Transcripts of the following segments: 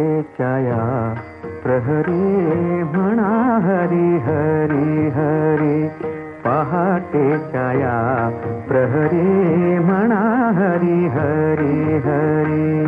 पहाटेच्या या प्रहरी म्हणा हरी हरी हरी. पहाटेच्या या प्रहरी म्हणा हरी हरी हरी.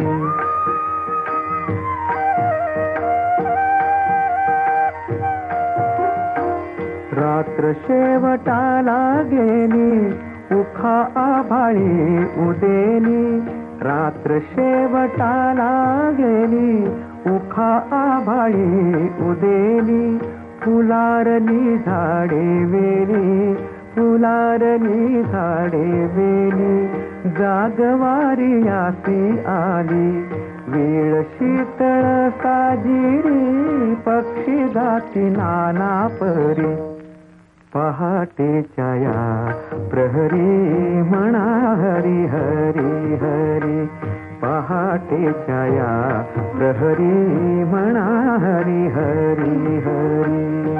रात्र शेवटाला गेली उखा आभाळी उदेली. रात्र शेवटाला गेली उखा आभाळी उदेली. फुलारली झाडे वेली फुलारली झाडे वेली. जागवारी आसी आली वेळ शीतळ साजिरी. पक्षी जाती नाना परी. पहाटेच्या या प्रहरी म्हणा हरी हरी हरी. पहाटेच्या या प्रहरी म्हणा हरी हरी हरी.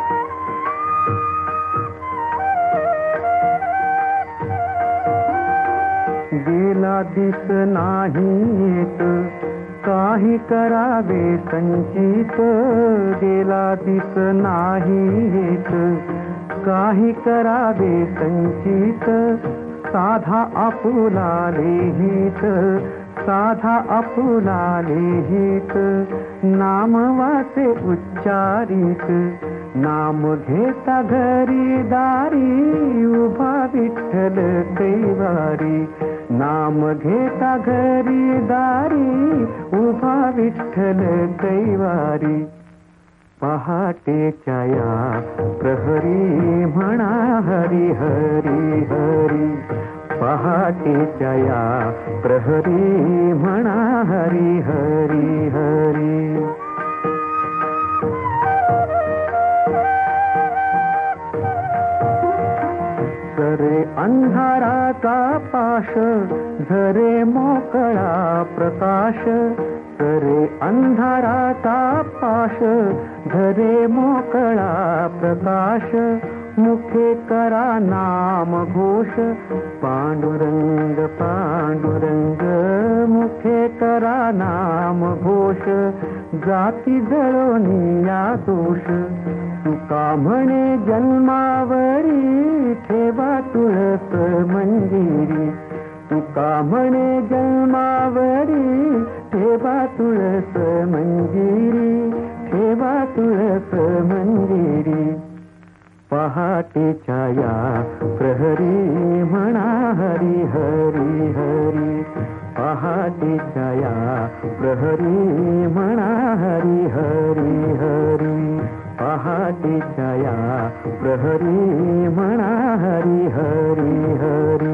गेला दिस नाही येत काही करावे संचित. गेला दिस नाही येत काही करावे संचित. साधा आपुला लिहित साधा आपुला लिहित. नाम वाचे उच्चारित नाम घेता घरी दारी. उभा विठ्ठल कैवारी नाम घेता घरी दारी. उभा विठ्ठल कैवारी. पहाटेच्या या प्रहरी म्हणा हरी हरी हरी. पहाटेच्या या प्रहरी म्हणा हरी हरी हरी. सरे अंधाराचा पाश झरे मोकळा प्रकाश. सरे अंधाराचा पाश झरे मोकळा प्रकाश. मुखे करा नाम घोष पांडुरंग पांडुरंग. मुखे करा नाम घोष जाती जळोनिया दोष. तुका म्हणे जन्मावरी ठेवा तुळस मंजिरी. तुका म्हणे जन्मावरी ठेवा तुळस मंजिरी. ठेवा तुळस मंजिरी. पहाटेच्या या प्रहरी म्हणा हरी हरी हरी. पहाटेच्या या प्रहरी म्हणा हरी हरी हरी. पहाटेच्या या प्रहरी म्हणा हरी हरी हरी.